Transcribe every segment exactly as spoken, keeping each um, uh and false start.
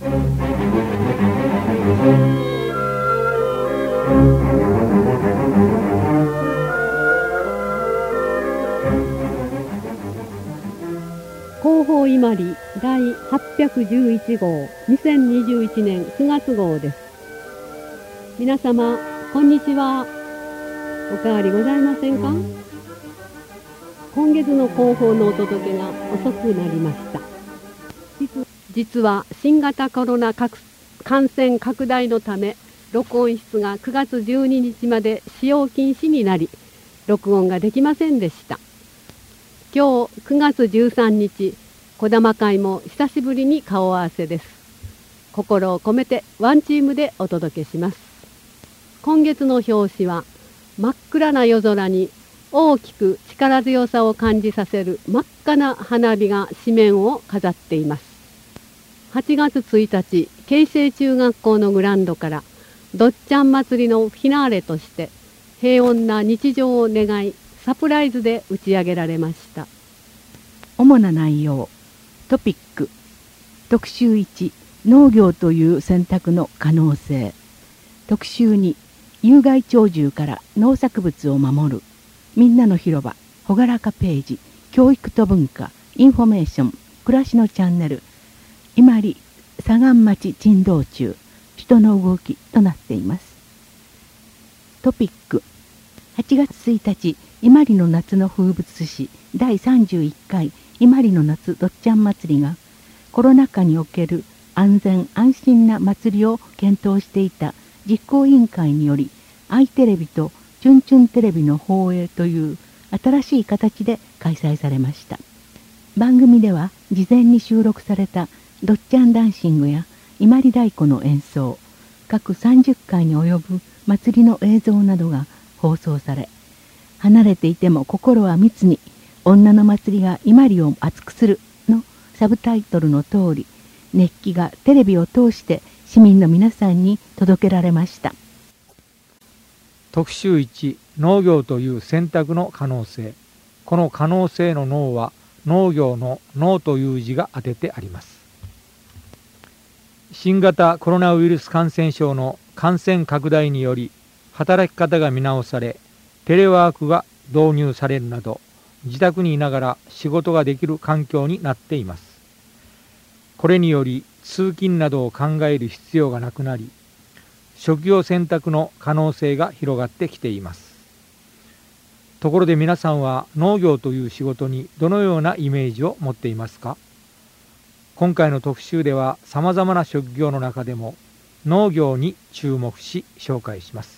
広報伊万里第はっぴゃくじゅういち号にせんにじゅういちねんくがつ号です。皆様こんにちは。おかわりございませんか？今月の広報のお届けが遅くなりました。実, 実は新型コロナ感染拡大のため録音室がくがつじゅうににちまで使用禁止になり録音ができませんでした。今日くがつじゅうさんにち、児玉会も久しぶりに顔合わせです。心を込めてワンチームでお届けします。今月の表紙は真っ暗な夜空に大きく力強さを感じさせる真っ赤な花火が紙面を飾っています。はちがつついたち、慶成中学校のグラウンドからどっちゃん祭りのフィナーレとして平穏な日常を願いサプライズで打ち上げられました。 主な内容、トピック、特集いち、農業という選択の可能性、特集に、有害鳥獣から農作物を守る、みんなの広場、ほがらかページ、教育と文化、インフォメーション、暮らしのチャンネル、伊万里、左岸町珍道中、人の動きとなっています。トピック、はちがつついたち、伊万里の夏の風物詩だいさんじゅういっかい伊万里の夏どっちゃん祭りがコロナ禍における安全安心な祭りを検討していた実行委員会によりアイテレビとチュンチュンテレビの放映という新しい形で開催されました。番組では事前に収録されたどっちゃんダンシングや伊万里太鼓の演奏、各さんじゅっかいに及ぶ祭りの映像などが放送され、離れていても心は密に女の祭りが伊万里を熱くするのサブタイトルの通り、熱気がテレビを通して市民の皆さんに届けられました。 特集いち、農業という選択の可能性。この可能性の農は農業の農という字が当ててあります。新型コロナウイルス感染症の感染拡大により働き方が見直され、テレワークが導入されるなど自宅にいながら仕事ができる環境になっています。これにより通勤などを考える必要がなくなり、職業選択の可能性が広がってきています。ところで皆さんは農業という仕事にどのようなイメージを持っていますか？今回の特集ではさまざまな職業の中でも農業に注目し紹介します。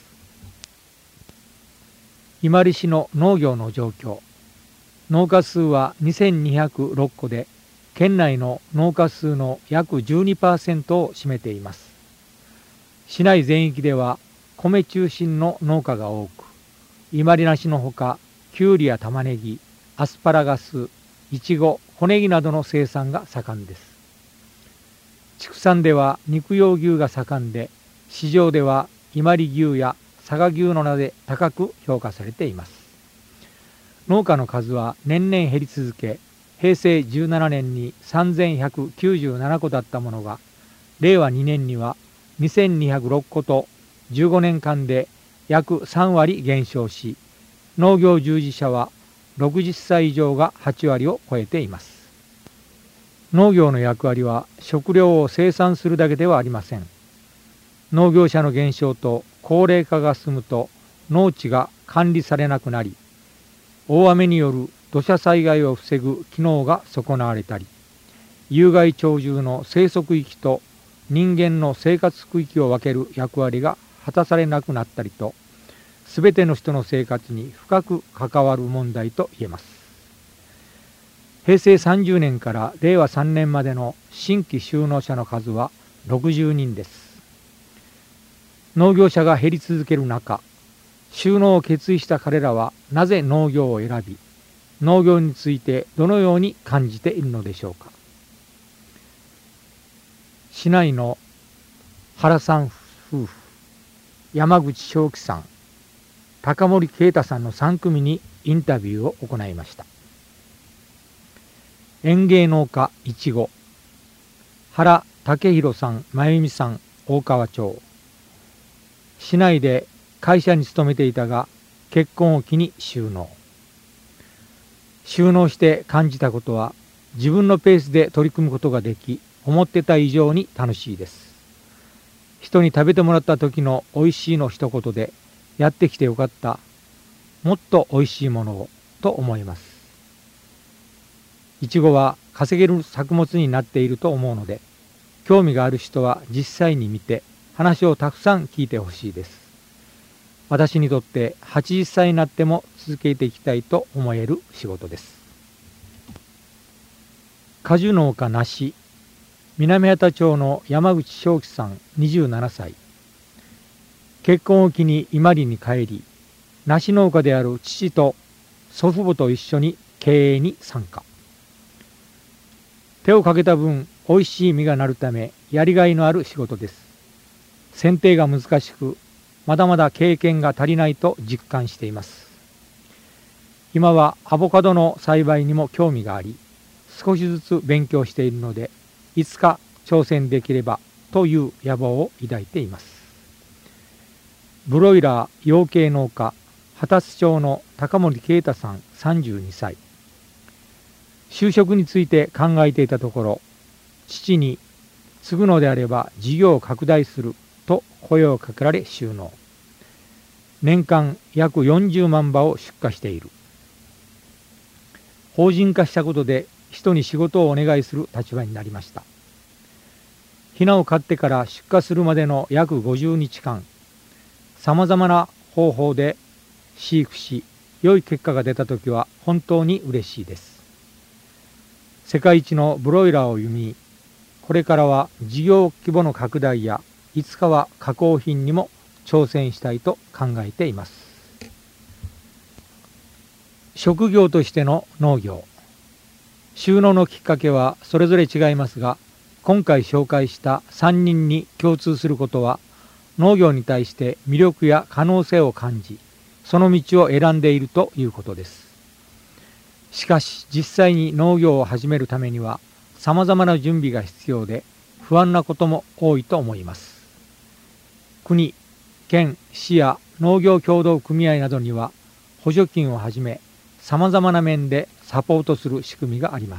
伊万里市の農業の状況。農家数はにせんにひゃくろっこで、県内の農家数の約 じゅうにパーセント を占めています。市内全域では米中心の農家が多く、伊万里梨のほか、きゅうりや玉ねぎ、アスパラガス、いちご、小ネギなどの生産が盛んです。畜産では肉用牛が盛んで、市場では伊万里牛や佐賀牛の名で高く評価されています。農家の数は年々減り続け、へいせいじゅうななねんにさんぜんひゃくきゅうじゅうななこだったものが、れいわにねんにはにせんにひゃくろっことじゅうごねんかんで約さんわり減少し、農業従事者はろくじゅっさい以上がはちわりを超えています。農業の役割は食料を生産するだけではありません。農業者の減少と高齢化が進むと農地が管理されなくなり、大雨による土砂災害を防ぐ機能が損なわれたり、有害鳥獣の生息域と人間の生活区域を分ける役割が果たされなくなったりと、すべての人の生活に深く関わる問題と言えます。へいせいさんじゅうねんかられいわさんねんまでの新規就農者の数はろくじゅうにんです。農業者が減り続ける中、就農を決意した彼らはなぜ農業を選び、農業についてどのように感じているのでしょうか。市内の原さん夫婦、山口正樹さん、高森啓太さんのさんくみにインタビューを行いました。園芸農家いちご、原竹弘さん、真由美さん、大川町。市内で会社に勤めていたが、結婚を機に収納。収納して感じたことは、自分のペースで取り組むことができ、思ってた以上に楽しいです。人に食べてもらった時のおいしいの一言で、やってきてよかった、もっとおいしいものを、と思います。いちごは稼げる作物になっていると思うので、興味がある人は実際に見て、話をたくさん聞いてほしいです。私にとってはちじゅっさいになっても続けていきたいと思える仕事です。果樹農家梨、南畑町の山口正樹さんにじゅうななさい。結婚を機に伊万里に帰り、梨農家である父と祖父母と一緒に経営に参加。手をかけた分、おいしい実がなるため、やりがいのある仕事です。剪定が難しく、まだまだ経験が足りないと実感しています。今はアボカドの栽培にも興味があり、少しずつ勉強しているので、いつか挑戦できればという野望を抱いています。ブロイラー養鶏農家、畑津町の高森啓太さんさんじゅうにさい。就職について考えていたところ、父に継ぐのであれば事業を拡大すると声をかけられ就農。年間約よんじゅうまんばを出荷している。法人化したことで人に仕事をお願いする立場になりました。ヒナを飼ってから出荷するまでの約ごじゅうにちかん、さまざまな方法で飼育し、良い結果が出たときは本当に嬉しいです。世界一のブロイラーを生み、これからは事業規模の拡大や、いつかは加工品にも挑戦したいと考えています。職業としての農業。収納のきっかけはそれぞれ違いますが、今回紹介したさんにんに共通することは、農業に対して魅力や可能性を感じ、その道を選んでいるということです。しかし実際に農業を始めるためにはさまざまな準備が必要で不安なことも多いと思います。国、県、市や農業協同組合などには補助金をはじめさまざまな面でサポートする仕組みがあります。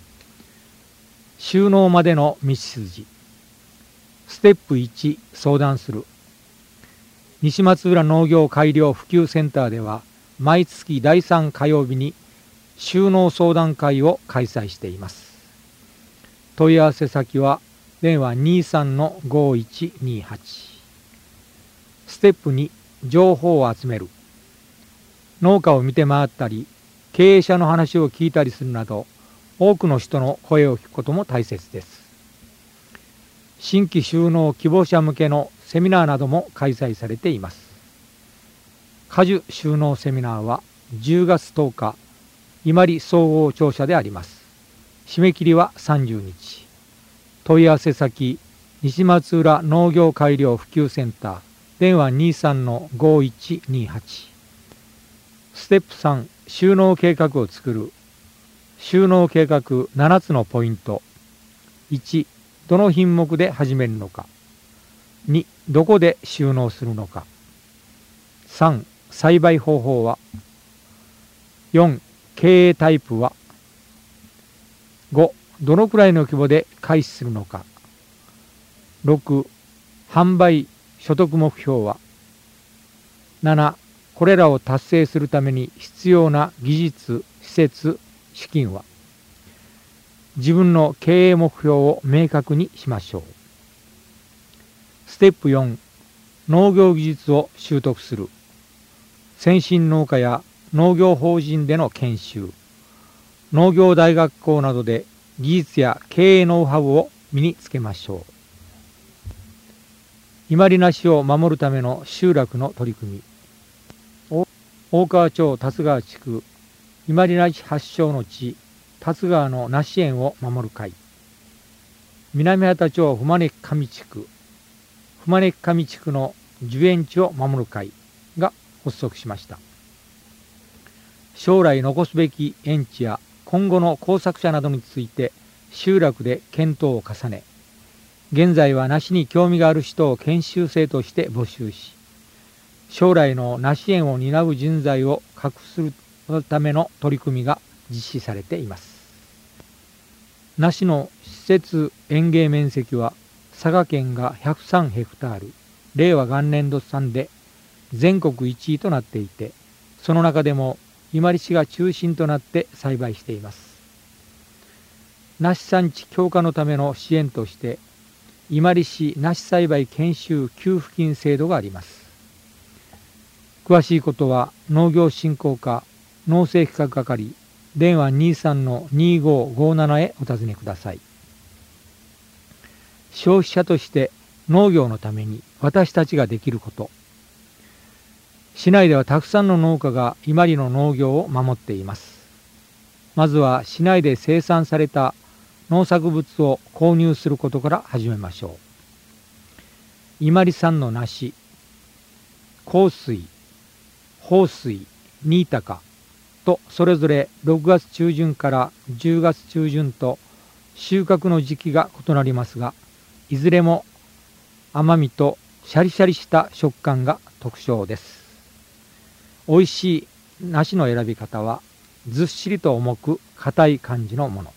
収納までの道筋。ステップいち、相談する。西松浦農業改良普及センターでは毎月だいさん火曜日に収納相談会を開催しています。問い合わせ先は電話 にじゅうさんのごいちにはち。ステップに、情報を集める。農家を見て回ったり、経営者の話を聞いたりするなど、多くの人の声を聞くことも大切です。新規収納希望者向けのセミナーなども開催されています。果樹収納セミナーはじゅうがつとおか、伊万里総合庁舎であります。締め切りはさんじゅうにち。問い合わせ先、西松浦農業改良普及センター、電話 にじゅうさんのごいちにはち。ステップさん、収納計画を作る。収納計画ななつのポイント。いち、どの品目で始めるのか。に、どこで収納するのか。さん、栽培方法は。よん、経営タイプは。ご、どのくらいの規模で開始するのか。ろく、販売所得目標は。なな、これらを達成するために必要な技術、施設、資金は。自分の経営目標を明確にしましょう。ステップよん、農業技術を習得する。先進農家や農業法人での研修、農業大学校などで技術や経営ノウハウを身につけましょう。伊万里梨を守るための集落の取り組み。大川町龍川地区、伊万里梨発祥の地、龍川の梨園を守る会。南畑町ふまね上地区、ふまね上地区の樹園地を守る会が発足しました。将来残すべき園地や今後の耕作者などについて集落で検討を重ね、 現在は梨に興味がある人を研修生として募集し、将来の梨園を担う人材を確保するための取り組みが実施されています。梨の施設園芸面積は佐賀県がひゃくさんヘクタール、令和元年度産で全国いちいとなっていて、その中でも伊万里市が中心となって栽培しています。梨産地強化のための支援として、伊万里市梨栽培研修給付金制度があります。詳しいことは農業振興課農政企画係電話 にじゅうさんのにじゅうごごじゅうなな へお尋ねください。消費者として農業のために私たちができること。市内ではたくさんの農家が伊万里の農業を守っています。まずは市内で生産された農作物を購入することから始めましょう。伊万里産の梨、幸水、豊水、新高とそれぞれろくがつ中旬からじゅうがつ中旬と収穫の時期が異なりますが、いずれも甘みとシャリシャリした食感が特徴です。おいしい梨の選び方はずっしりと重く硬い感じのもの。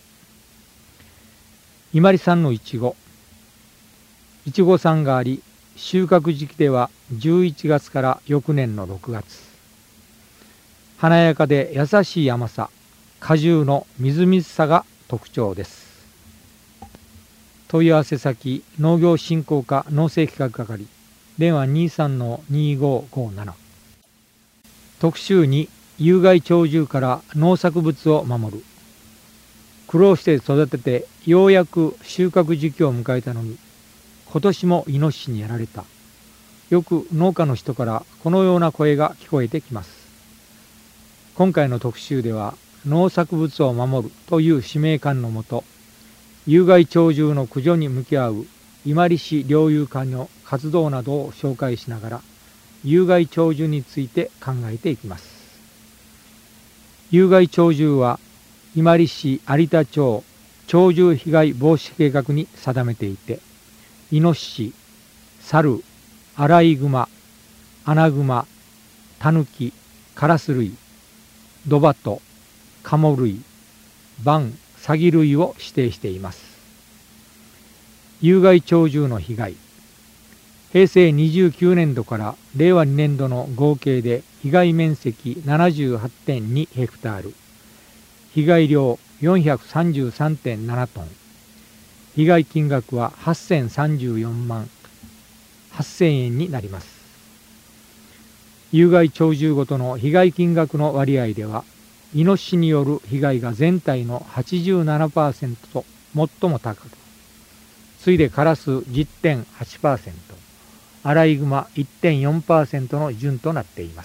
伊万里産のいちご。いちご産があり、収穫時期ではじゅういちがつから翌年のろくがつ。華やかで優しい甘さ、果汁のみずみずしさが特徴です。問い合わせ先、農業振興課農政企画係、電話 にじゅうさんのにじゅうごごじゅうなな。特集に、有害鳥獣から農作物を守る。苦労して育ててようやく収穫時期を迎えたのに、今年もイノシシにやられた。よく農家の人からこのような声が聞こえてきます。今回の特集では、農作物を守るという使命感のもと、有害鳥獣の駆除に向き合う伊万里市猟友会の活動などを紹介しながら、有害鳥獣について考えていきます。有害鳥獣は、伊万里市有田町鳥獣被害防止計画に定めていて、イノシシ、猿、アライグマ、アナグマ、タヌキ、カラス類、ドバト、カモ類、バン、サギ類を指定しています。有害鳥獣の被害。へいせいにじゅうきゅうねんどかられいわにねんどの合計で被害面積 ななじゅうはちてんに ヘクタール、被害量 よんひゃくさんじゅうさんてんなな トン、被害金額ははっせんさんじゅうよんまんはっせんえんになります。有害鳥獣ごとの被害金額の割合では、イノシシによる被害が全体の はちじゅうななパーセント と最も高く、次いでカラス じゅってんはちパーセント、アライグマ いってんよんパーセント の順となっています。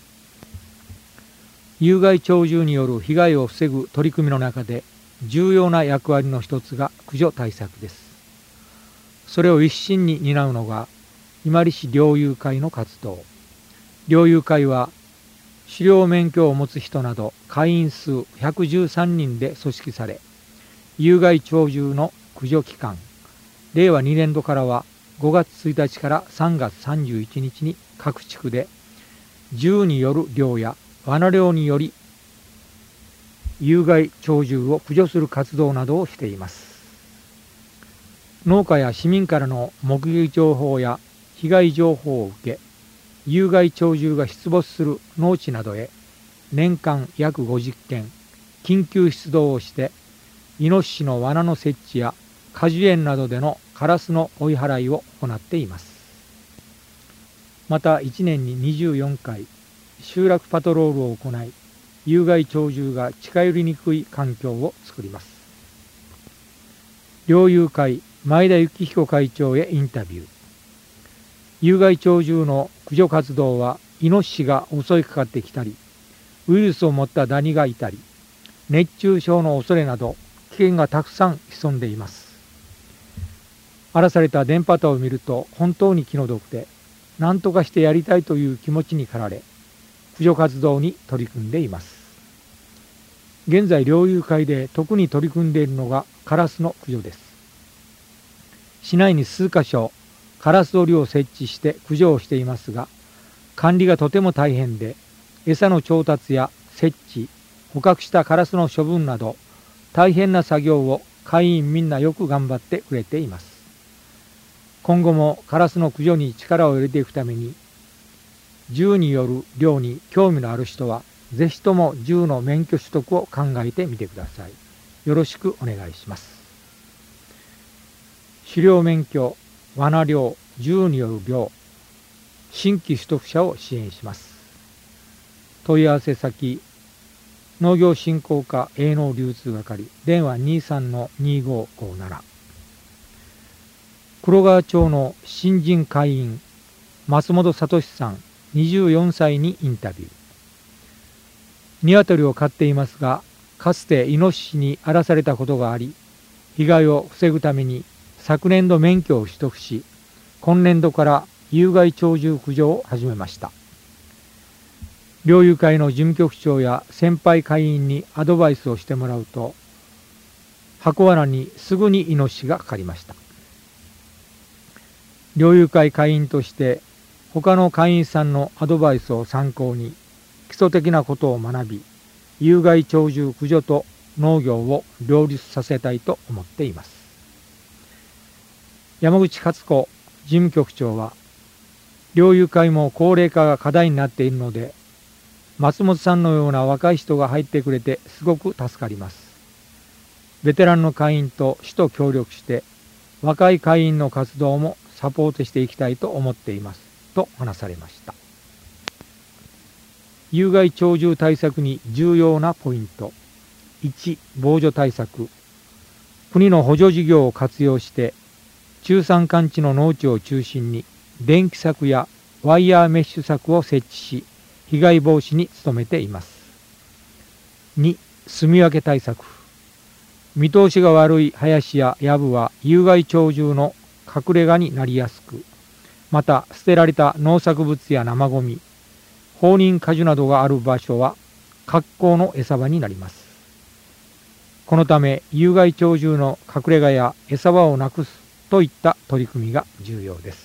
有害鳥獣による被害を防ぐ取り組みの中で重要な役割の一つが駆除対策です。それを一身に担うのが伊万里市猟友会の活動。猟友会は狩猟免許を持つ人など会員数ひゃくじゅうさんにんで組織され、有害鳥獣の駆除期間、れいわにねんどからはごがつついたちからさんがつさんじゅういちにちに各地区で銃による猟や罠猟により有害鳥獣を駆除する活動などをしています。農家や市民からの目撃情報や被害情報を受け、有害鳥獣が出没する農地などへ年間約ごじゅっけん緊急出動をして、イノシシの罠の設置や果樹園などでのカラスの追い払いを行っています。またいちねんににじゅうよんかい集落パトロールを行い、有害鳥獣が近寄りにくい環境を作ります。猟友会前田幸彦会長へインタビュー。有害鳥獣の駆除活動は、イノシシが襲いかかってきたり、ウイルスを持ったダニがいたり、熱中症の恐れなど危険がたくさん潜んでいます。荒らされた電波塔を見ると本当に気の毒で、何とかしてやりたいという気持ちに駆られ、駆除活動に取り組んでいます。現在猟友会で特に取り組んでいるのがカラスの駆除です。 市内に数カ所カラス檻を設置して駆除をしていますが、管理がとても大変で、餌の調達や設置、捕獲したカラスの処分など大変な作業を会員みんなよく頑張ってくれています。今後もカラスの駆除に力を入れていくために、銃による猟に興味のある人はぜひとも銃の免許取得を考えてみてください。よろしくお願いします。狩猟免許、罠猟、銃による猟、新規取得者を支援します。問い合わせ先、農業振興課営農流通係、電話 にじゅうさんのにごごなな。黒川町の新人会員、松本聡さん、にじゅうよんさいにインタビュー。鶏を飼っていますが、かつてイノシシに荒らされたことがあり、被害を防ぐために昨年度免許を取得し、今年度から有害鳥獣駆除を始めました。猟友会の事務局長や先輩会員にアドバイスをしてもらうと、箱罠にすぐにイノシシがかかりました。猟友会会員として他の会員さんのアドバイスを参考に基礎的なことを学び、有害鳥獣駆除と農業を両立させたいと思っています。山口勝子事務局長は、猟友会も高齢化が課題になっているので、松本さんのような若い人が入ってくれてすごく助かります。ベテランの会員と市と協力して若い会員の活動もサポートしていきたいと思っていますと話されました。有害鳥獣対策に重要なポイント。いち、防除対策。国の補助事業を活用して中山間地の農地を中心に電気柵やワイヤーメッシュ柵を設置し、被害防止に努めています。に、住み分け対策。見通しが悪い林や藪は有害鳥獣の隠れ家になりやすく、また捨てられた農作物や生ごみ、放任果樹などがある場所は格好の餌場になります。このため有害鳥獣の隠れ家や餌場をなくすといった取り組みが重要です。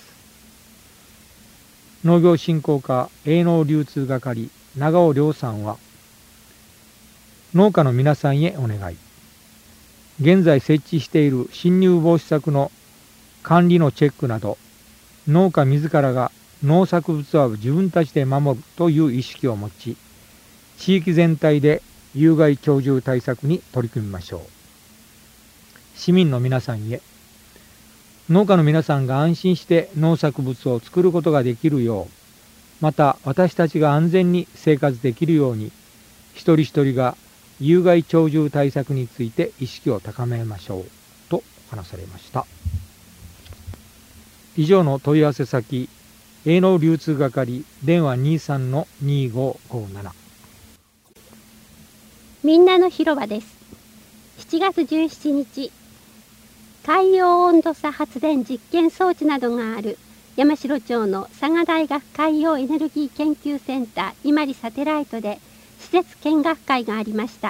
農業振興課営農流通係長尾亮さんは、農家の皆さんへお願い。現在設置している侵入防止柵の管理のチェックなど、農家自らが農作物は自分たちで守るという意識を持ち、地域全体で有害鳥獣対策に取り組みましょう。市民の皆さんへ、農家の皆さんが安心して農作物を作ることができるよう、また私たちが安全に生活できるように、一人一人が有害鳥獣対策について意識を高めましょうと話されました。以上の問い合わせ先、営農流通係電話 にじゅうさんのにごごなな。 みんなの広場です。しちがつじゅうしちにち、海洋温度差発電実験装置などがある山城町の佐賀大学海洋エネルギー研究センター伊万里サテライトで施設見学会がありました。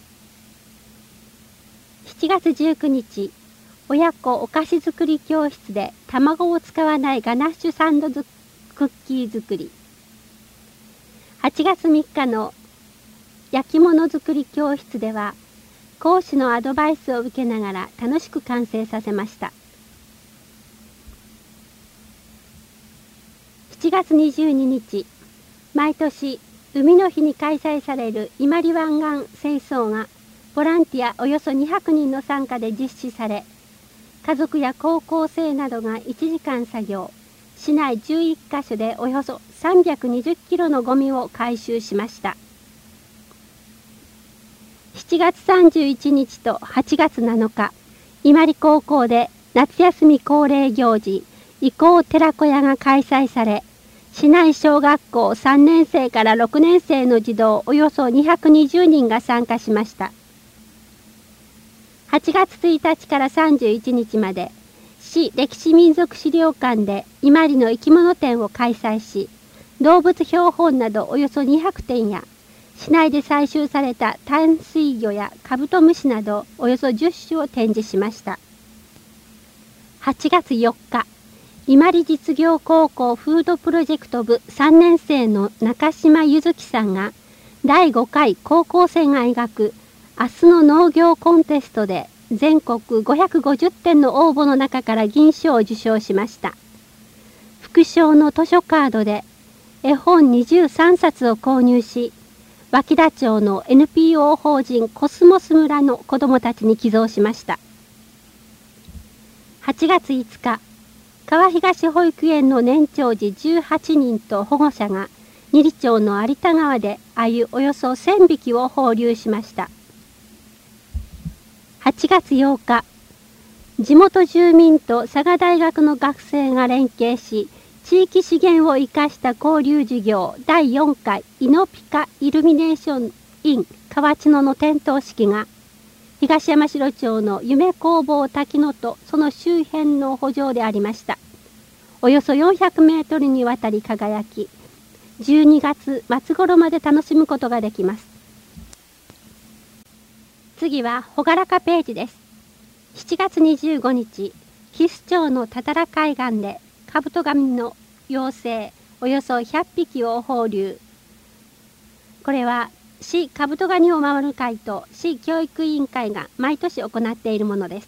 しちがつじゅうくにち、親子お菓子作り教室で卵を使わないガナッシュサンドクッキー作り。はちがつみっかの焼き物作り教室では、講師のアドバイスを受けながら楽しく完成させました。しちがつにじゅうににち、毎年海の日に開催される伊万里湾岸清掃がボランティアおよそにひゃくにんの参加で実施され、家族や高校生などがいちじかん作業、市内じゅういっかしょでおよそさんびゃくにじゅっキロのゴミを回収しました。しちがつさんじゅういちにちとはちがつなのか、伊万里高校で夏休み恒例行事、移行寺子屋が開催され、市内小学校さんねんせいからろくねんせいの児童およそにひゃくにじゅうにんが参加しました。はちがつついたちからさんじゅういちにちまで、市歴史民俗資料館で伊万里の生き物展を開催し、動物標本などおよそにひゃくてんや、市内で採集された淡水魚やカブトムシなどおよそじゅっしゅを展示しました。 はちがつよっか、伊万里実業高校フードプロジェクト部さんねん生の中島ゆずきさんがだいごかい高校生が描く明日の農業コンテストで全国ごひゃくごじゅってんの応募の中から銀賞を受賞しました。副賞の図書カードで絵本にじゅうさんさつを購入し、脇田町の エヌピーオー 法人コスモス村の子どもたちに寄贈しました。はちがついつか、川東保育園の年長児じゅうはちにんと保護者が二里町の有田川で鮎およそせんびきを放流しました。はちがつようか、地元住民と佐賀大学の学生が連携し、地域資源を生かした交流事業だいよんかいイノピカイルミネーション in 河内野の点灯式が東山城町の夢工房滝野とその周辺の圃場でありました。およそよんひゃくメートルにわたり輝き、じゅうにがつまつ頃まで楽しむことができます。次は朗らかページです。しちがつにじゅうごにち、翡翠町の多々良海岸でカブトガニの幼生およそひゃっぴきを放流。これは市カブトガニを守る会と市教育委員会が毎年行っているものです。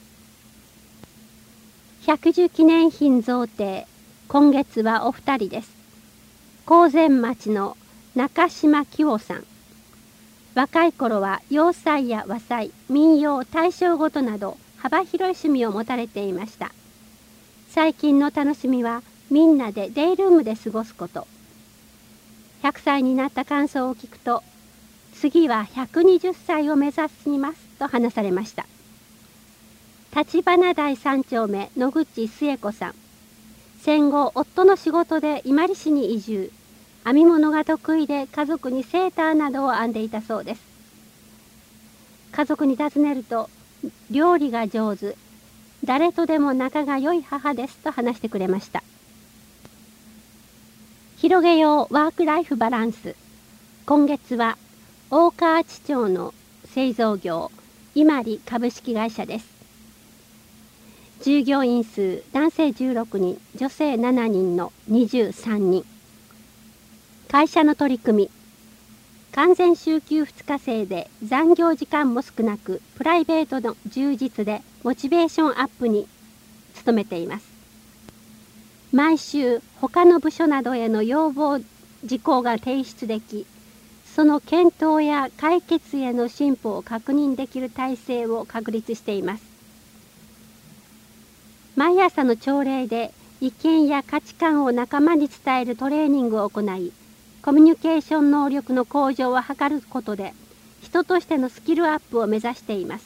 百寿記念品贈呈、今月はお二人です。高前町の中島紀夫さん。若い頃は洋裁や和裁、民謡、大正琴など幅広い趣味を持たれていました。最近の楽しみはみんなでデイルームで過ごすこと。ひゃくさいになった感想を聞くと、次はひゃくにじゅっさいを目指しますと話されました。立花台三丁目野口末子さん。戦後夫の仕事で伊万里市に移住。編み物が得意で家族にセーターなどを編んでいたそうです。家族に尋ねると、料理が上手、誰とでも仲が良い母ですと話してくれました。広げようワークライフバランス。今月は大川内町の製造業伊万里株式会社です。従業員数男性じゅうろくにん、女性しちにんのにじゅうさんにん。会社の取り組み、完全週休ふつか制で残業時間も少なくプライベートの充実でモチベーションアップに努めています。毎週他の部署などへの要望事項が提出でき、その検討や解決への進歩を確認できる体制を確立しています。毎朝の朝礼で意見や価値観を仲間に伝えるトレーニングを行い、コミュニケーション能力の向上を図ることで、人としてのスキルアップを目指しています。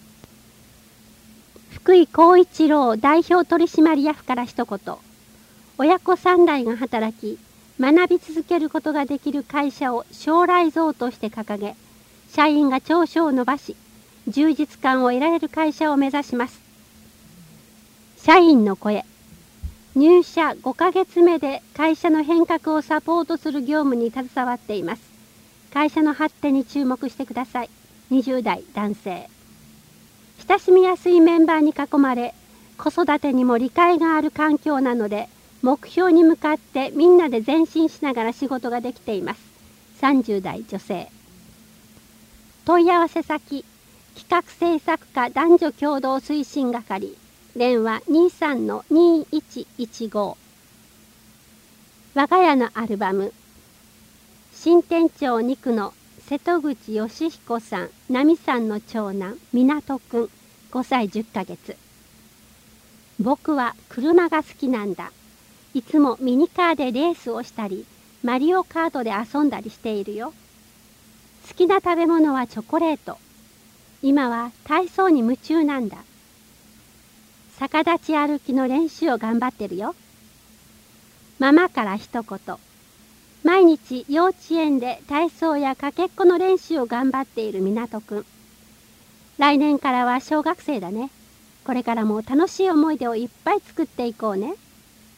福井光一郎代表取締役から一言。親子三代が働き、学び続けることができる会社を将来像として掲げ、社員が長所を伸ばし、充実感を得られる会社を目指します。社員の声。入社ごかげつめで会社の変革をサポートする業務に携わっています。会社の発展に注目してください。にじゅうだい男性。親しみやすいメンバーに囲まれ、子育てにも理解がある環境なので、目標に向かってみんなで前進しながら仕事ができています。さんじゅうだい女性。問い合わせ先、企画制作課男女共同推進係。電話 にさんのにいちいちご。我が家のアルバム。新店長にくの瀬戸口義彦さん、奈美さんの長男、湊くん、ごさいじゅっかげつ。僕は車が好きなんだ。いつもミニカーでレースをしたり、マリオカートで遊んだりしているよ。好きな食べ物はチョコレート。今は体操に夢中なんだ。逆立ち歩きの練習を頑張ってるよ。ママから一言。毎日幼稚園で体操やかけっこの練習を頑張っている湊くん。来年からは小学生だね。これからも楽しい思い出をいっぱい作っていこうね。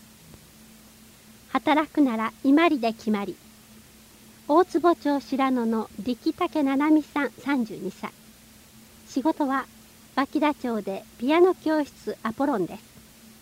働くなら伊万里で決まり。大坪町白野の力武七海さんさんじゅうにさい。仕事は脇田町でピアノ教室アポロンです。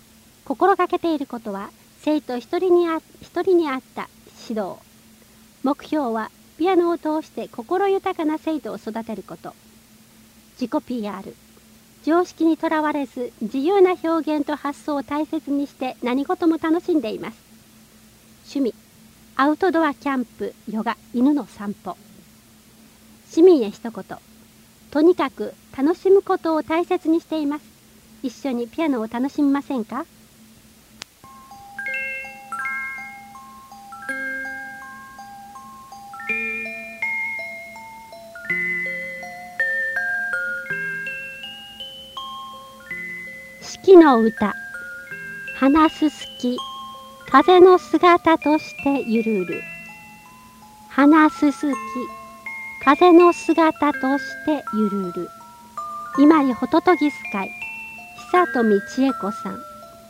心がけていることは生徒一人にあ一人に合った指導。目標はピアノを通して心豊かな生徒を育てること。自己 ピーアール。常識にとらわれず自由な表現と発想を大切にして何事も楽しんでいます。趣味、アウトドアキャンプ、ヨガ、犬の散歩。市民へ一言。とにかく楽しむことを大切にしています。一緒にピアノを楽しみませんか？四季の歌。花すすき、風の姿としてゆるる。花すすき、風の姿としてゆるる。今里ホトトギス会、久富千恵子さん。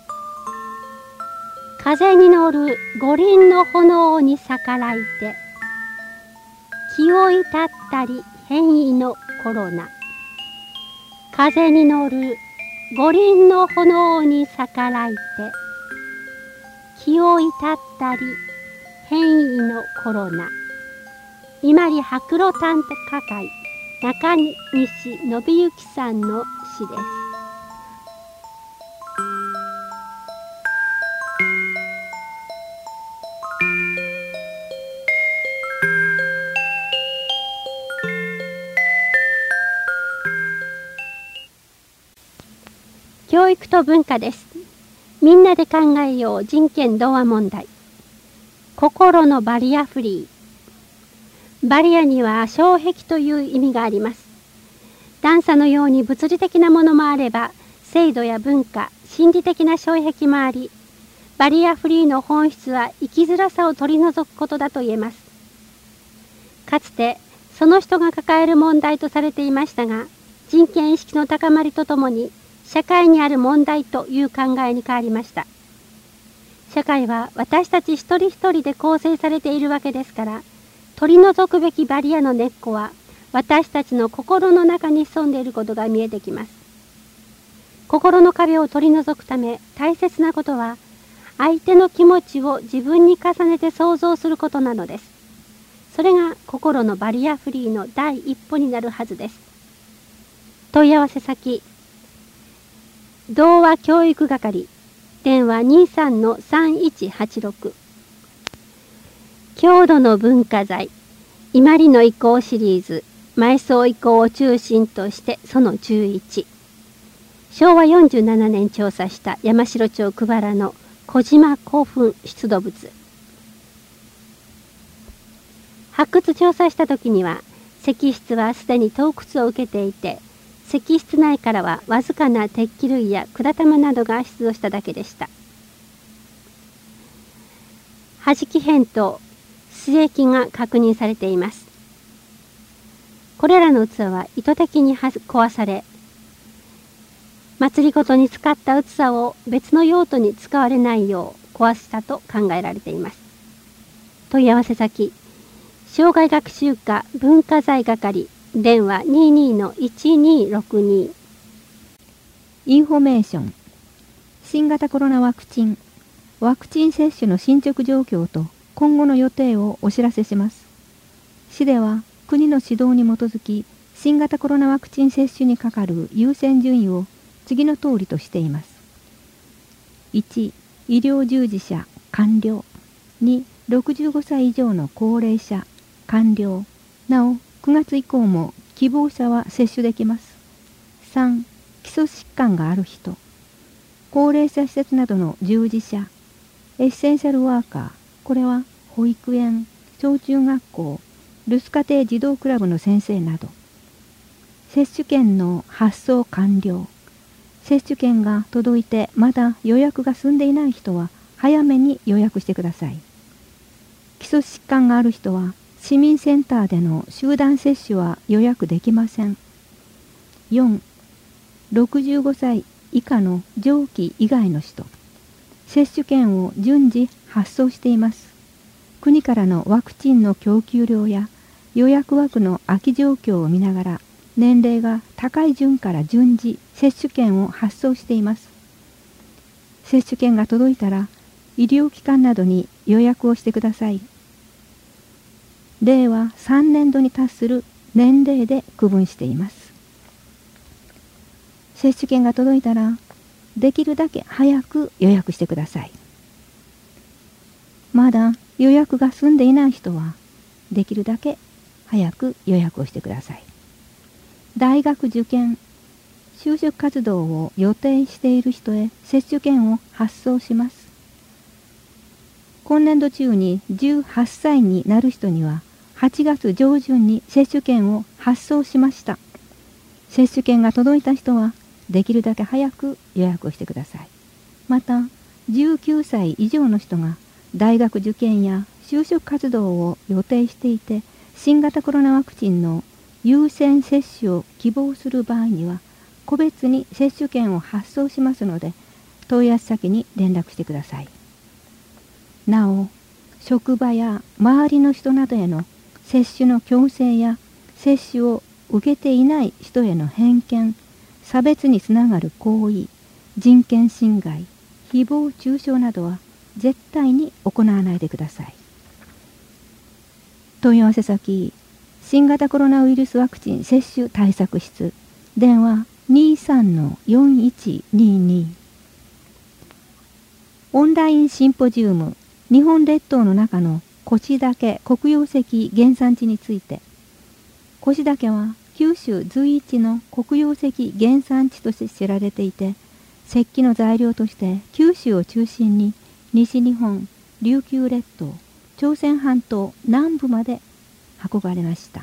風に乗る五輪の炎に逆らいて、気を至ったり変異のコロナ。風に乗る五輪の炎に逆らいて、気を至ったり変異のコロナ。今里白露短歌会、中西信之さんの詩です。教育と文化です。みんなで考えよう人権童話問題。心のバリアフリー。バリアには障壁という意味があります。段差のように物理的なものもあれば、制度や文化、心理的な障壁もあり、バリアフリーの本質は生きづらさを取り除くことだと言えます。かつてその人が抱える問題とされていましたが、人権意識の高まりとともに、社会にある問題という考えに変わりました。社会は私たち一人一人で構成されているわけですから、取り除くべきバリアの根っこは私たちの心の中に潜んでいることが見えてきます。心の壁を取り除くため大切なことは、相手の気持ちを自分に重ねて想像することなのです。それが心のバリアフリーの第一歩になるはずです。問い合わせ先、童話教育係、電話 にさんのさんいちはちろく。郷土の文化財、伊万里の遺構シリーズ、埋葬遺構を中心としてそのじゅういち。しょうわよんじゅうななねん調査した山城町久原の小島古墳出土物。発掘調査した時には、石室はすでに盗掘を受けていて、石室内からはわずかな鉄器類や管玉などが出土しただけでした。はじき片と須液が確認されています。これらの器は意図的に壊され、祭りごとに使った器を別の用途に使われないよう壊したと考えられています。問い合わせ先、生涯学習課文化財係、電話 にじゅうにのいちにろくに。 インフォメーション。新型コロナワクチン、ワクチン接種の進捗状況と今後の予定をお知らせします。市では国の指導に基づき、新型コロナワクチン接種にかかる優先順位を次の通りとしています。いち、医療従事者完了。に、ろくじゅうごさい以上の高齢者完了。なお、くがつ以降も希望者は接種できます。さん、基礎疾患がある人、高齢者施設などの従事者、エッセンシャルワーカー、これは保育園、小中学校、留守家庭児童クラブの先生など、接種券の発送完了、接種券が届いてまだ予約が済んでいない人は早めに予約してください。基礎疾患がある人は市民センターでの集団接種は予約できません。よん、ろくじゅうごさい以下の上記以外の人、接種券を順次発送しています。国からのワクチンの供給量や予約枠の空き状況を見ながら、年齢が高い順から順次接種券を発送しています。 接種券が届いたら医療機関などに予約をしてください。令和さんねんどに達する年齢で区分しています。接種券が届いたらできるだけ早く予約してください。まだ予約が済んでいない人はできるだけ早く予約をしてください。大学受験、就職活動を予定している人へ接種券を発送します。今年度中にじゅうはっさいになる人にははちがつ上旬に接種券を発送しました。接種券が届いた人はできるだけ早く予約をしてください。また、じゅうきゅうさい以上の人が大学受験や就職活動を予定していて、新型コロナワクチンの優先接種を希望する場合には、個別に接種券を発送しますので、問い合わせ先に連絡してください。なお、職場や周りの人などへの接種の強制や接種を受けていない人への偏見、差別につながる行為、人権侵害、誹謗中傷などは絶対に行わないでください。問い合わせ先、新型コロナウイルスワクチン接種対策室、電話 にさんのよんいちにに。オンラインシンポジウム、日本列島の中の越岳黒曜石原産地について。越岳は九州随一の黒曜石原産地として知られていて、石器の材料として九州を中心に西日本、琉球列島、朝鮮半島南部まで運ばれました。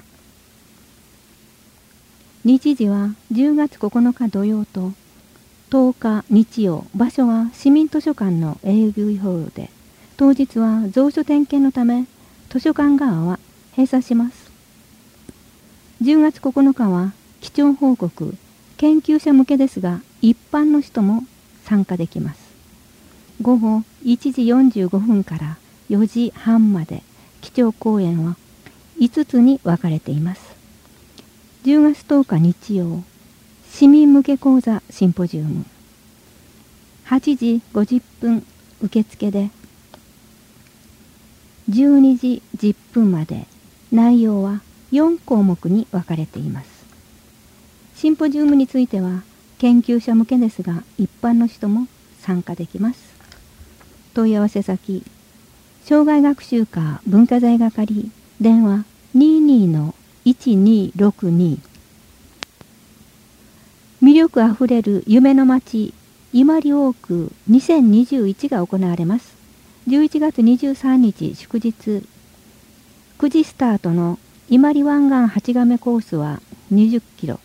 日時はじゅうがつここのか土曜ととおか日曜、場所は市民図書館のエーブイホールで、当日は蔵書点検のため図書館側は閉鎖します。じゅうがつここのかは基調報告、研究者向けですが一般の人も参加できます。ごごいちじよんじゅうごふんからよじはんまで基調講演はいつつに分かれています。じゅうがつとおか日曜、市民向け講座シンポジウム。はちじごじゅっぷん受付でじゅうにじじゅっぷんまで、内容はよんこうもくに分かれています。シンポジウムについては研究者向けですが一般の人も参加できます。問い合わせ先、障害学習課文化財係、電話 にじゅうにのいちにろくに。魅力あふれる夢の街伊万里ウォークにせんにじゅういちが行われます。じゅういちがつにじゅうさんにち祝日、くじスタートの伊万里湾岸八亀コースはにじゅっキロ、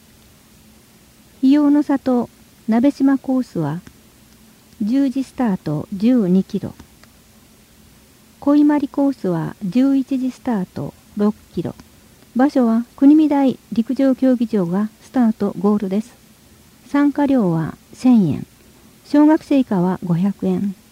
費用の里鍋島コースはじゅうじスタートじゅうにキロ、小伊万里コースはじゅういちじスタートろっキロ、場所は国見台陸上競技場がスタートゴールです。参加料はせんえん、小学生以下はごひゃくえん。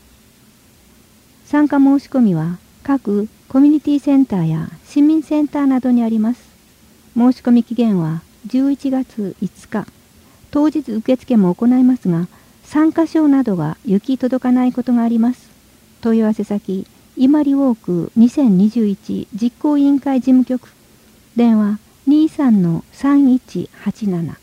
参加申し込みは各コミュニティセンターや市民センターなどにあります。申し込み期限はじゅういちがついつか、当日受付も行いますが、参加証などが行き届かないことがあります。問い合わせ先、伊万里ウォークにせんにじゅういち実行委員会事務局、電話 にじゅうさんのさんいちはちなな。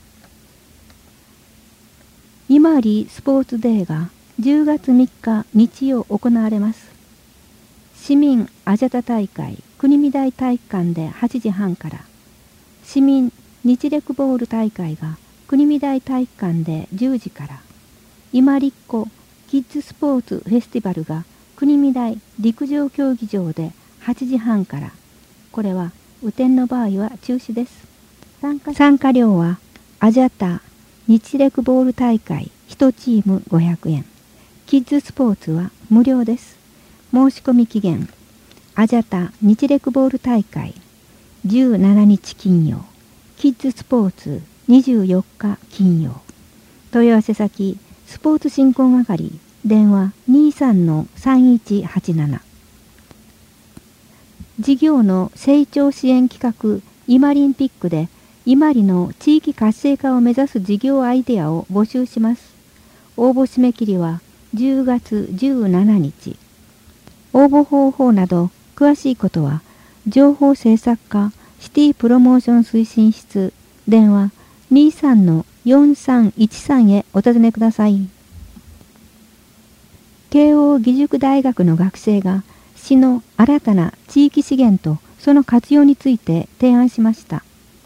伊万里スポーツデーがじゅうがつみっか日曜行われます。市民アジャタ大会国見台体育館ではちじはんから、市民日レクボール大会が国見台体育館でじゅうじから、伊万里っ子キッズスポーツフェスティバルが国見台陸上競技場ではちじはんから、これは雨天の場合は中止です。参加、参加料はアジャタ日レクボール大会いちチームごひゃくえん、キッズスポーツは無料です。申し込み期限、アジャタ日レクボール大会じゅうしちにち金曜、キッズスポーツにじゅうよっか金曜。問い合わせ先、スポーツ振興係、電話 にじゅうさんのさんいちはちなな。事業の成長支援企画伊万リンピックで伊万里の地域活性化を目指す事業アイデアを募集します。 応募締め切りはじゅうがつじゅうしちにち。応募方法など詳しいことは情報制作課シティプロモーション推進室電話 にさんのよんさんいちさん へお尋ねください。慶応義塾大学の学生が市の新たな地域資源とその活用について提案しました。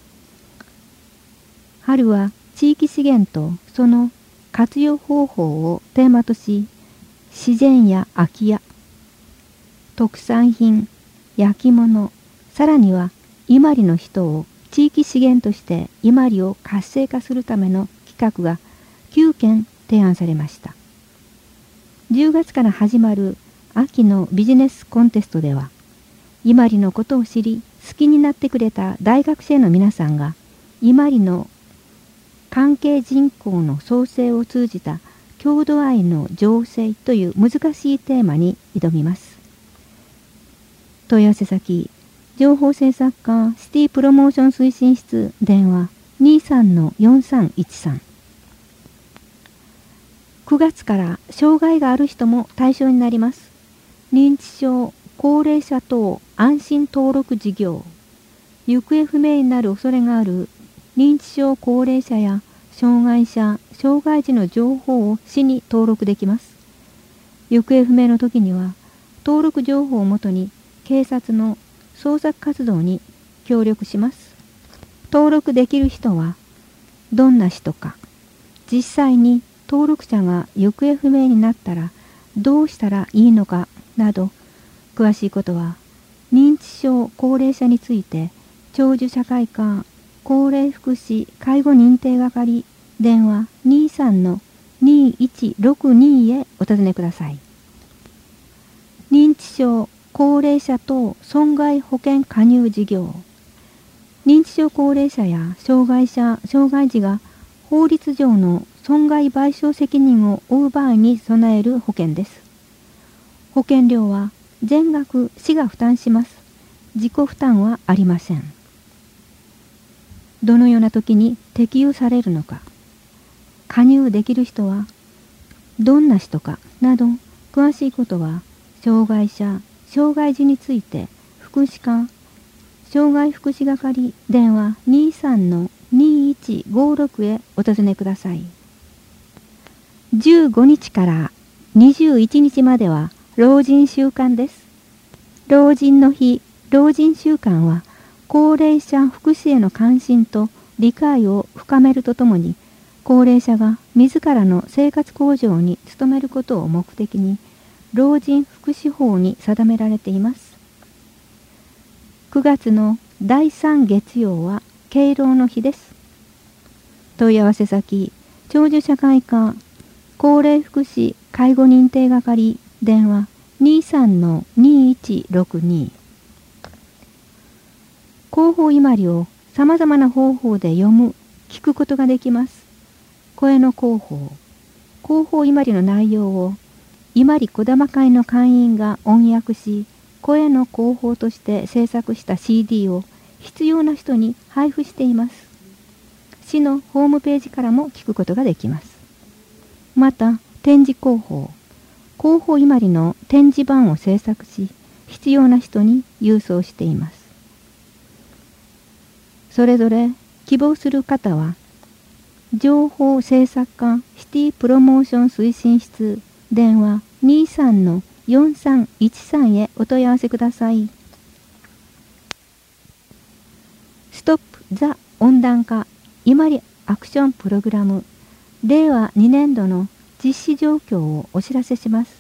春は地域資源とその活用方法をテーマとし、自然や空き家、特産品、焼き物、さらには伊万里の人を地域資源として伊万里を活性化するための企画がきゅうけん提案されました。じゅうがつから始まる秋のビジネスコンテストでは、伊万里のことを知り好きになってくれた大学生の皆さんが伊万里の関係人口の創生を通じた郷土愛の醸成という難しいテーマに挑みます。問い合わせ先、情報制作課シティプロモーション推進室電話 にさんのよんさんいちさん。くがつから障害がある人も対象になります。認知症、高齢者等安心登録事業。行方不明になる恐れがある認知症高齢者や障害者、障害児の情報を市に登録できます。行方不明の時には、登録情報をもとに警察の捜索活動に協力します。登録できる人はどんな人か、実際に登録者が行方不明になったらどうしたらいいのかなど、詳しいことは認知症高齢者について長寿社会課高齢福祉介護認定係電話 にさんのにいちろくに へお尋ねください。認知症高齢者等損害保険加入事業。認知症高齢者や障害者障害児が法律上の損害賠償責任を負う場合に備える保険です。保険料は全額市が負担します。自己負担はありません。どのような時に適用されるのか、加入できる人はどんな人かなど、詳しいことは障害者障害児について福祉課障害福祉係電話 にさんのにいちごろく へお尋ねください。じゅうごにちからにじゅういちにちまでは老人週間です。老人の日、老人週間は高齢者福祉への関心と理解を深めるとともに、高齢者が自らの生活向上に努めることを目的に、老人福祉法に定められています。くがつのだいさん月曜は敬老の日です。問い合わせ先、長寿社会課高齢福祉介護認定係電話 にさんのにいちろくに。広報伊万里をさまざまな方法で読む、聞くことができます。声の広報、広報伊万里の内容を伊万里こだま会の会員が音訳し、声の広報として制作した シーディー を必要な人に配布しています。市のホームページからも聞くことができます。また、展示広報、広報伊万里の展示板を制作し、必要な人に郵送しています。それぞれ希望する方は、情報制作課シティプロモーション推進室電話 にさんのよんさんいちさん へお問い合わせください。ストップ・ザ・温暖化伊万里アクションプログラムれいわにねんどの実施状況をお知らせします。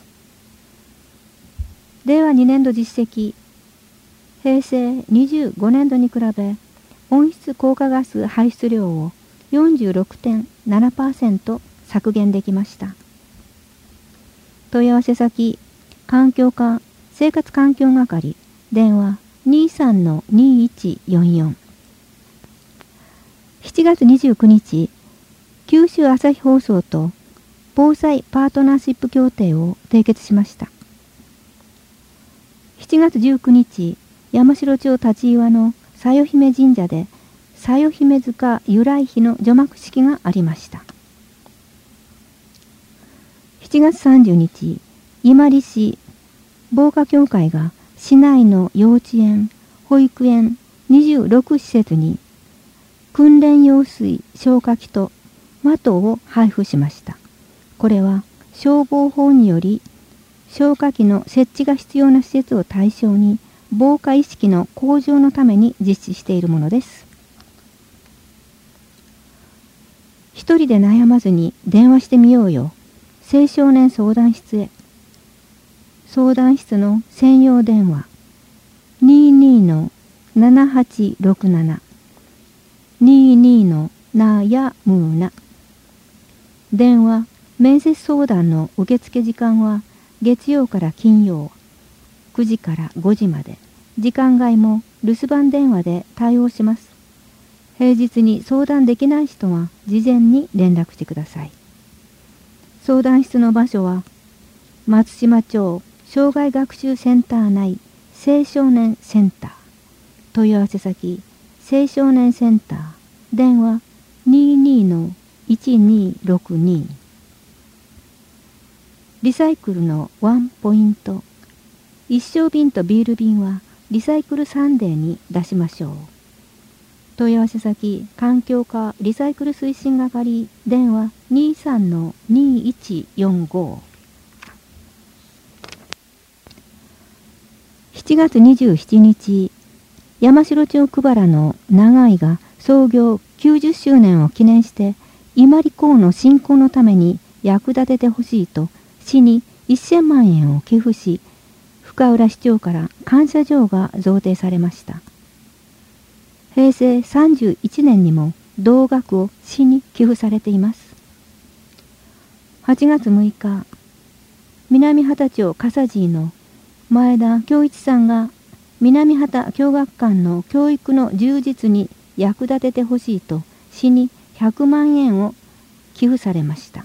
れいわにねんど実績、平成にじゅうごねんどに比べ温室効果ガス排出量を よんじゅうろくてんななパーセント 削減できました。問い合わせ先、環境課生活環境係電話 にさんのにいちよんよん。しちがつにじゅうくにち、九州朝日放送と防災パートナーシップ協定を締結しました。しちがつじゅうくにち、山城町立岩のさよ姫神社でさよ姫塚由来碑の除幕式がありました。 しちがつさんじゅうにち、伊万里市防火協会が市内の幼稚園、保育園にじゅうろく施設に訓練用水消火器と的を配布しました。これは消防法により消火器の設置が必要な施設を対象に防火意識の向上のために実施しているものです。一人で悩まずに電話してみようよ。青少年相談室へ。相談室の専用電話 にじゅうにのななはちろくなな にじゅうにのなやむな。電話面接相談の受付時間は月曜から金曜くじからごじまで。時間外も留守番電話で対応します。平日に相談できない人は事前に連絡してください。相談室の場所は松島町障害学習センター内青少年センター。問い合わせ先青少年センター。電話 にじゅうにのいちにろくに。リサイクルのワンポイント。一升瓶とビール瓶はリサイクルサンデーに出しましょう。問い合わせ先環境課リサイクル推進係。電話 にじゅうさんのにいちよんご。しちがつにじゅうしちにち、山城町久原の長井が創業きゅうじゅっしゅうねんを記念して伊万里港の振興のために役立ててほしいと市にせんまんえんを寄付し、深浦市長から感謝状が贈呈されました。へいせいさんじゅういちねんにも同額を市に寄付されています。はちがつむいか、南畑町笠爺の前田恭一さんが南畑共学館の教育の充実に役立ててほしいと市にひゃくまんえんを寄付されました。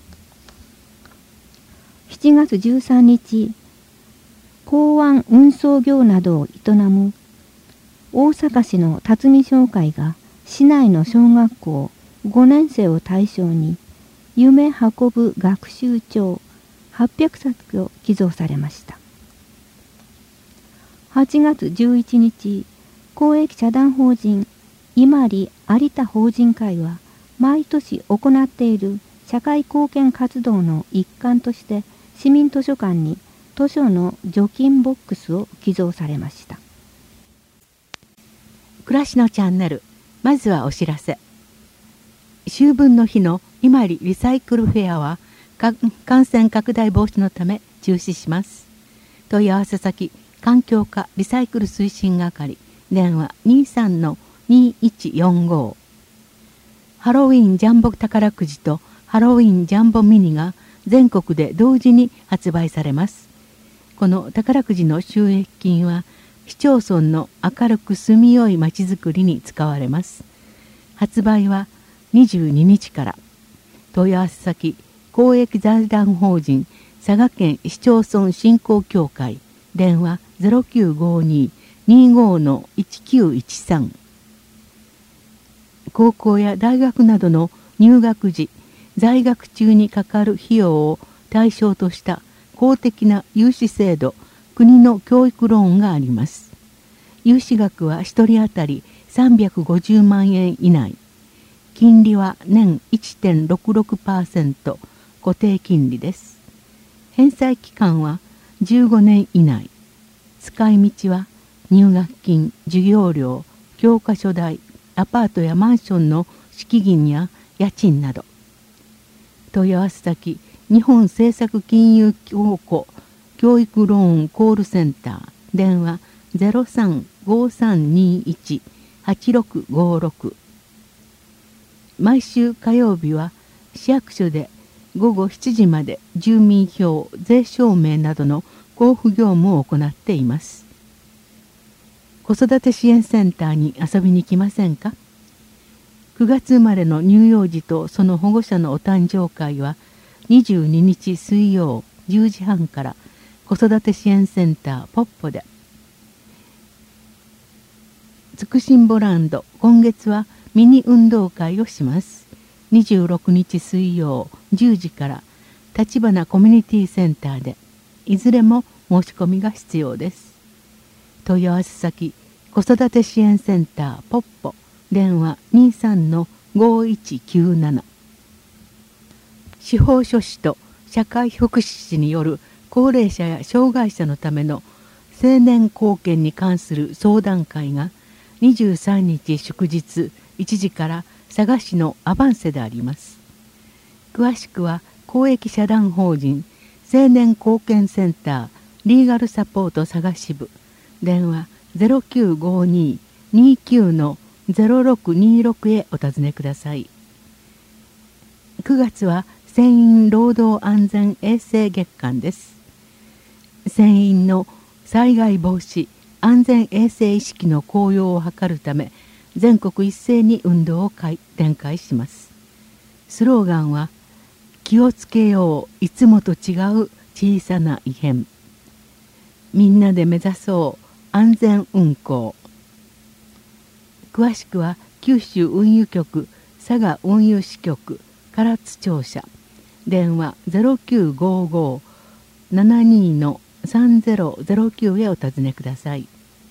しちがつじゅうさんにち、港湾運送業などを営む大阪市の辰巳商会が市内の小学校ごねんせいを対象に夢運ぶ学習帳はっぴゃくさつを寄贈されました。はちがつじゅういちにち、公益社団法人伊万里有田法人会は毎年行っている社会貢献活動の一環として市民図書館に図書の除菌ボックスを寄贈されました。 暮らしのチャンネル、まずはお知らせ。秋分の日の伊万里リサイクルフェアは感染拡大防止のため中止します。問い合わせ先環境課リサイクル推進係。電話 にじゅうさんのにいちよんご。ハロウィンジャンボ宝くじとハロウィンジャンボミニが全国で同時に発売されます。この宝くじの収益金は市町村の明るく住みよいまちづくりに使われます。発売はにじゅうににちから。問い合わせ先公益財団法人佐賀県市町村振興協会。電話 ゼロきゅうごに にじゅうごのいちきゅういちさん。高校や大学などの入学時在学中にかかる費用を対象とした公的な融資制度、国の教育ローンがあります。融資額はひとり当たりさんびゃくごじゅうまんえん以内。金利は年 いってんろくろくパーセント 固定金利です。返済期間はじゅうごねん以内。使い道は入学金、授業料、教科書代、アパートやマンションの敷金や家賃など。問い合わせ先日本政策金融公庫教育ローンコールセンター。電話 ゼロさんごさんにいちはちろくごろく。毎週火曜日は市役所でごごしちじまで住民票、税証明などの交付業務を行っています。子育て支援センターに遊びに来ませんか？くがつ生まれの乳幼児とその保護者のお誕生会はにじゅうににち水曜じゅうじはんから子育て支援センターポッポで。つくしんぼランド、今月はミニ運動会をします。にじゅうろくにち水曜じゅうじから立花コミュニティセンターでいずれも申し込みが必要です。問い合わせ先子育て支援センターポッポ電話 にさんのごいちきゅうなな。司法書士と社会福祉士による高齢者や障害者のための青年貢献に関する相談会がにじゅうさんにち祝日いちじから佐賀市のアバンセであります。詳しくは公益社団法人青年貢献センターリーガルサポート佐賀支部電話 ゼロきゅうごに にきゅう のゼロろくにろくへお尋ねください。くがつは船員労働安全衛生月間です。船員の災害防止安全衛生意識の向揚を図るため全国一斉に運動を展開します。スローガンは気をつけよういつもと違う小さな異変、みんなで目指そう安全運航。詳しくは九州運輸局佐賀運輸支局唐津庁舎電話 ゼロきゅうごご ななにのさんゼロゼロきゅう へお尋ねください。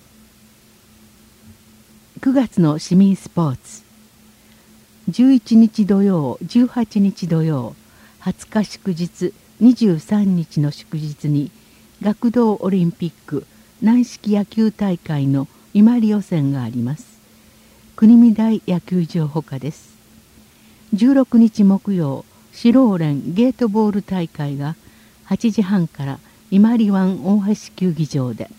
くがつの市民スポーツじゅういちにち土曜じゅうはちにち土曜はつか祝日にじゅうさんにちの祝日に学童オリンピック軟式野球大会の伊万里予選があります。国見台野球場ほかです。じゅうろくにち木曜四郎連ゲートボール大会がはちじはんから伊万里湾大橋球技場で、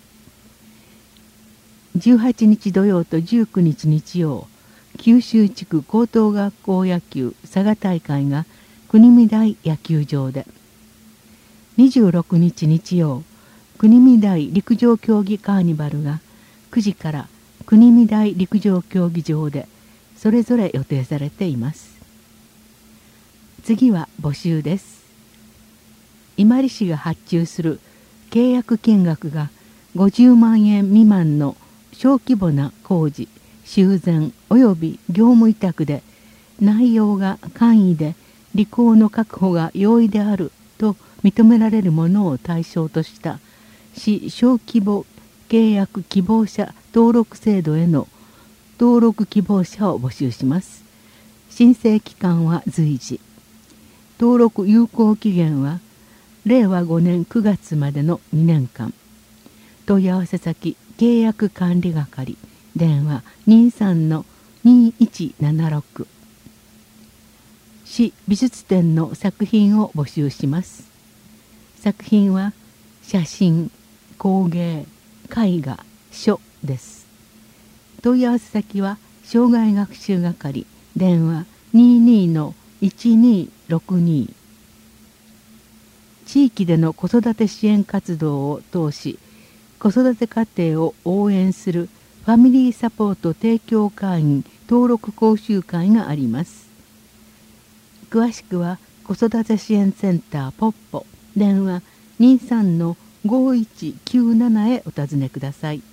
じゅうはちにち土曜とじゅうくにち日曜九州地区高等学校野球佐賀大会が国見台野球場で、にじゅうろくにち日曜国見台陸上競技カーニバルがくじから国見台陸上競技場でそれぞれ予定されています。次は募集です。伊万里市が発注する契約金額がごじゅうまんえん未満の小規模な工事修繕及び業務委託で内容が簡易で履行の確保が容易であると認められるものを対象とした市小規模契約希望者登録制度への登録希望者を募集します。申請期間は随時。登録有効期限はれいわごねんくがつまでのにねんかん。問い合わせ先契約管理係電話 にさんのにいちななろく。市美術展の作品を募集します。作品は写真、工芸、絵画、書です。問い合わせ先は障害学習係電話 にじゅうにのいちにろくに。地域での子育て支援活動を通し子育て家庭を応援するファミリーサポート提供会員登録講習会があります。詳しくは子育て支援センターポッポ電話 にさんのごいちきゅうなな へお尋ねください。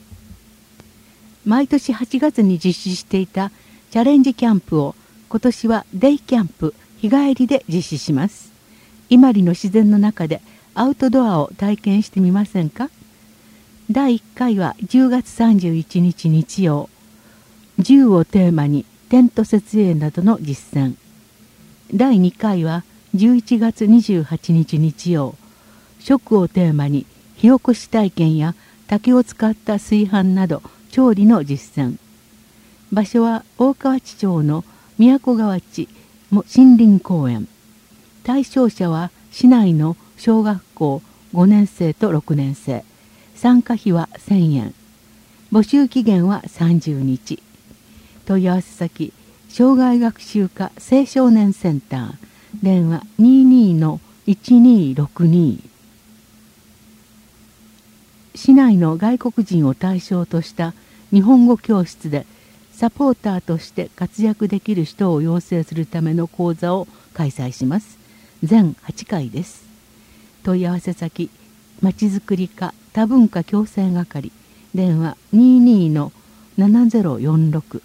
毎年はちがつに実施していたチャレンジキャンプを今年はデイキャンプ日帰りで実施します。伊万里の自然の中でアウトドアを体験してみませんか。だいいっかいはじゅうがつさんじゅういちにち日曜、銃をテーマにテント設営などの実践。だいにかいはじゅういちがつにじゅうはちにち日曜、食をテーマに火起こし体験や竹を使った炊飯など調理の実践。場所は大川内町の都川内森林公園。対象者は市内の小学校ごねんせいとろくねんせい。参加費はせんえん。募集期限はさんじゅうにち。問い合わせ先障害学習課青少年センター電話 にじゅうにのいちにろくに。市内の外国人を対象とした日本語教室でサポーターとして活躍できる人を養成するための講座を開催します。全はちかいです。問い合わせ先まちづくり課多文化共生係電話 にじゅうにのななゼロよんろく。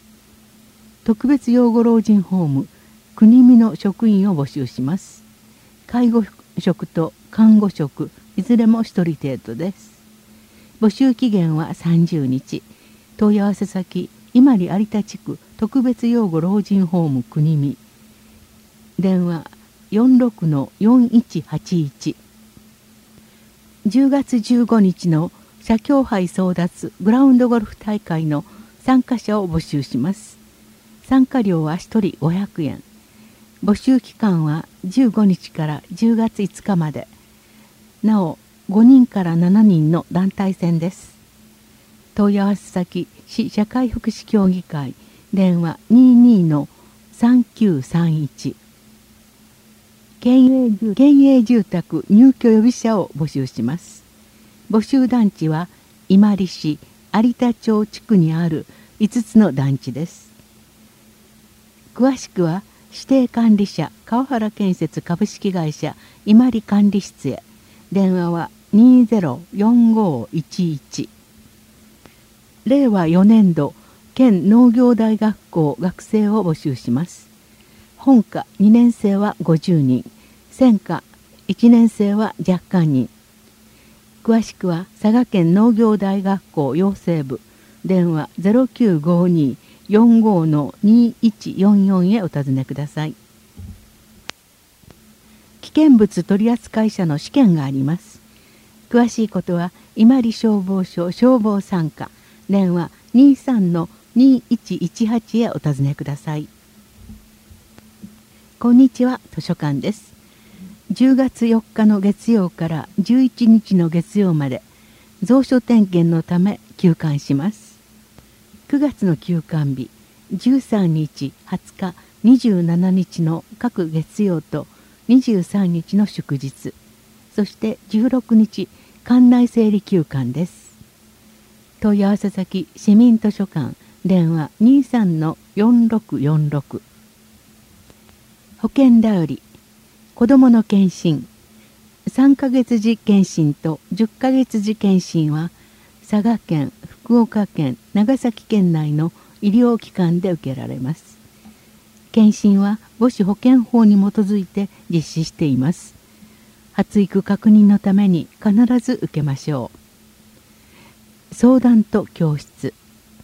特別養護老人ホーム国見の職員を募集します。 介護職と看護職いずれもひとり程度です。募集期限はさんじゅうにち。問い合わせ先伊万里有田地区特別養護老人ホーム国見。電話 よんろくのよんいちはちいち。じゅうがつじゅうごにちの社協杯争奪グラウンドゴルフ大会の参加者を募集します。参加料はひとりごひゃくえん。募集期間はじゅうごにちからじゅうがついつかまで。なおごにんからしちにんの団体戦です。問い合わせ先市社会福祉協議会電話 にじゅうにのさんきゅうさんいち。県営、県営住宅入居予備者を募集します。募集団地は伊万里市有田町地区にあるいつつの団地です。詳しくは指定管理者川原建設株式会社伊万里管理室へ。電話はにじゅうよんごいちいち。れいわよねんど県農業大学校学生を募集します。本科にねんせいはごじゅうにん、専科いちねんせいは若干人。詳しくは佐賀県農業大学校養成部電話 ゼロきゅうごに よんご のにいちよんよん へお尋ねください。危険物取扱者の試験があります。詳しいことは伊万里消防署消防参加電話 にじゅうさんのにいちいちはち へお尋ねください。こんにちは、図書館です。じゅうがつよっかの月曜からじゅういちにちの月曜まで蔵書点検のため休館します。くがつの休館日じゅうさんにち、はつか、にじゅうしちにちの各月曜とにじゅうさんにちの祝日、そしてじゅうろくにち館内整理休館です。問い合わせ先市民図書館電話 にじゅうさんのよんろくよんろく。保険だり子どもの検診さんかげつ時検診とじゅっかげつ時検診は佐賀県、福岡県、長崎県内の医療機関で受けられます。検診は母子保健法に基づいて実施しています。発育確認のために必ず受けましょう。相談と教室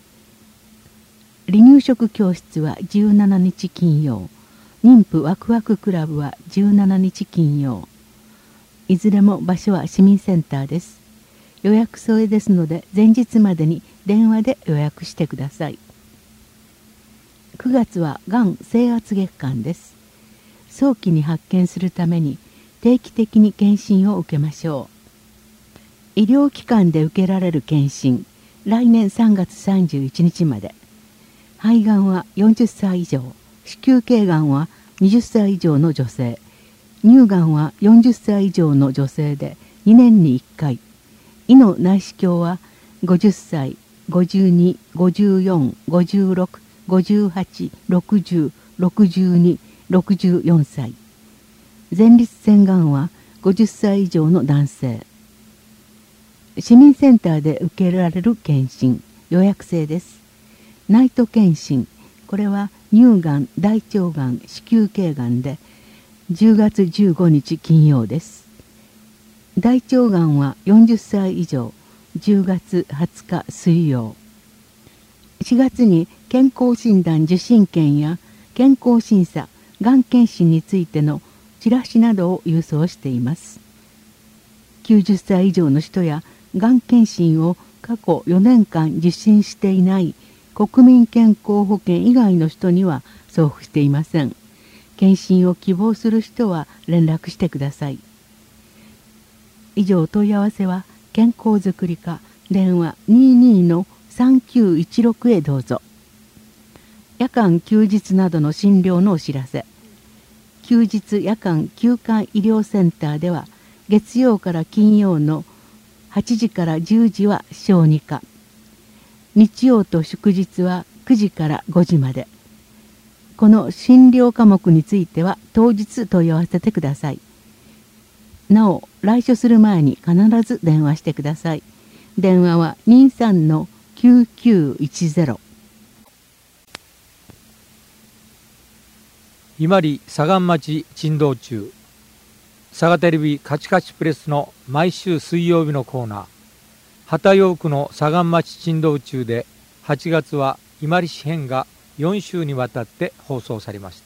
離乳食教室はじゅうしちにち金曜、妊婦ワクワククラブはじゅうしちにち金曜。いずれも場所は市民センターです。予約添えですので前日までに電話で予約してください。くがつはがん征圧月間です。早期に発見するために定期的に検診を受けましょう。医療機関で受けられる検診、来年さんがつさんじゅういちにちまで。肺がんはよんじゅっさい以上、子宮頸がんははたち以上の女性、乳がんはよんじゅっさい以上の女性でにねんにいっかい、胃の内視鏡はごじゅっさい、ごじゅうに、ごじゅうよん、ごじゅうろく、ごじゅうはち、ろくじゅう、ろくじゅうに、ろくじゅうよんさい。前立腺がんはごじゅっさい以上の男性。市民センターで受けられる検診、予約制です。ナイト検診、これは乳がん、大腸がん、子宮頸がんでじゅうがつじゅうごにち金曜です。大腸がんはよんじゅっさい以上、じゅうがつはつか水曜。しがつに健康診断受診券や健康審査、がん検診についてのチラシなどを郵送しています。きゅうじゅっさい以上の人やがん検診を過去よねんかん受診していない国民健康保険以外の人には送付していません。検診を希望する人は連絡してください。以上問い合わせは健康づくり課電話 にじゅうにのさんきゅういちろく へどうぞ。夜間休日などの診療のお知らせ。休日夜間休館医療センターでは月曜から金曜のはちじからじゅうじは小児科、日曜と祝日はくじからごじまで。この診療科目については当日問い合わせてください。なお来所する前に必ず電話してください。電話はにじゅうさんのきゅうきゅういちゼロ。 伊万里左岸町珍道中佐賀テレビカチカチプレスの毎週水曜日のコーナー、旗陽区の左岸町珍道中ではちがつは伊万里市編がよん週にわたって放送されました。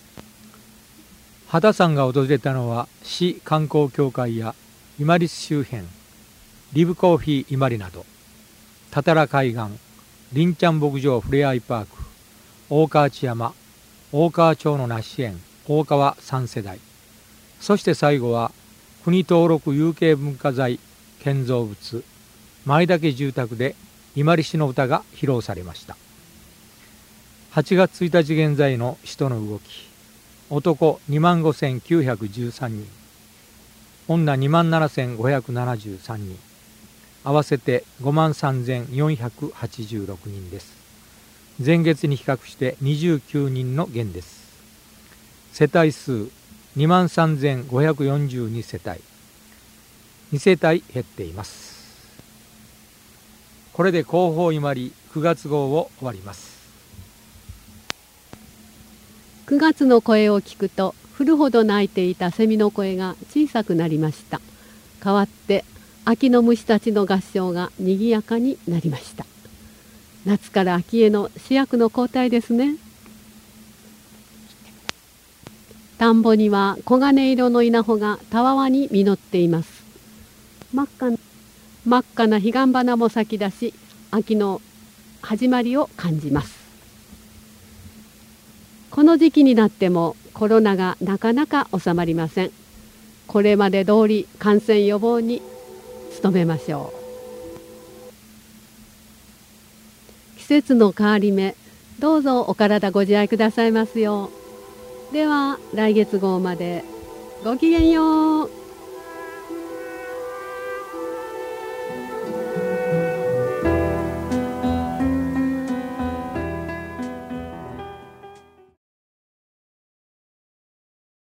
畑さんが訪れたのは市観光協会や伊万里周辺、リブコーヒー伊万里など、多々良海岸、林ちゃん牧場ふれあいパーク、大川内山、大川町の梨園、大川三世代、そして最後は国登録有形文化財建造物前田家住宅で伊万里市の歌が披露されました。はちがつついたち現在の人の動き、男にまんごせんきゅうひゃくじゅうさんにん、女にまんななせんごひゃくななじゅうさんにん、合わせてごまんさんぜんよんひゃくはちじゅうろくにんです。前月に比較してにじゅうきゅうにんの減です。世帯数にまんさんぜんごひゃくよんじゅうに世帯、に世帯減っています。これで広報伊万里くがつ号を終わります。 くがつの声を聞くと、降るほど鳴いていたセミの声が小さくなりました。代わって秋の虫たちの合唱がにぎやかになりました。夏から秋への主役の交代ですね。田んぼには黄金色の稲穂がたわわに実っています。真っ赤な真っ赤な彼岸花も咲き出し、秋の始まりを感じます。この時期になってもコロナがなかなか収まりません。これまで通り感染予防に努めましょう。季節の変わり目、どうぞお体ご自愛くださいますよう。では来月号までごきげんよう。